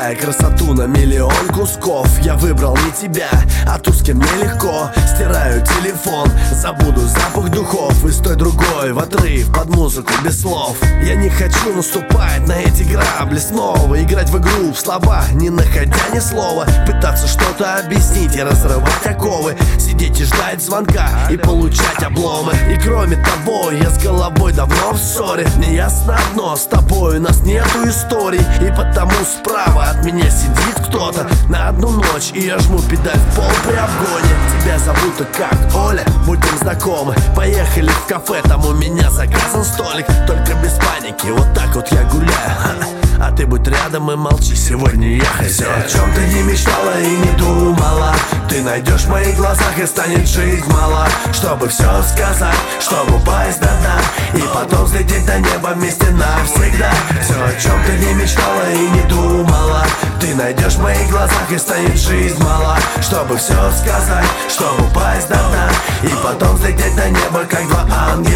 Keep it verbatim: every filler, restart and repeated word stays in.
разбивая красоту на миллион кусков. Я выбрал не тебя, а ту, с кем мне легко. Стираю телефон, забуду запах духов и с той другой в отрыв под музыку без слов. Я не хочу наступать на эти грабли снова, играть в игру в слова, не находя ни слова, пытаться что-то объяснить и разрывать оковы, сидеть и ждать звонка и получать обломы. И кроме того, я с головой давно в ссоре. Мне ясно одно, с тобой у нас нету историй, и потому справа от меня сидит кто-то на одну ночь, и я жму педаль в пол при обгоне. Тебя зовут-то как? Оля? Будем знакомы. Поехали в кафе, там у меня заказан столик. Только без паники, вот так вот я гуляю. А ты будь рядом и молчи, сегодня я хозяин. О чем ты не мечтала и не думала, ты найдешь в моих глазах и станет жизнь мала. Чтобы все сказать, чтобы упасть до дна, и потом взлететь до неба вместе навсегда. Все, о чем ты не мечтала и не думала, ты найдешь в моих глазах и станет жизнь мала. Чтобы все сказать, чтобы упасть до дна, и потом взлететь до неба, как два ангела.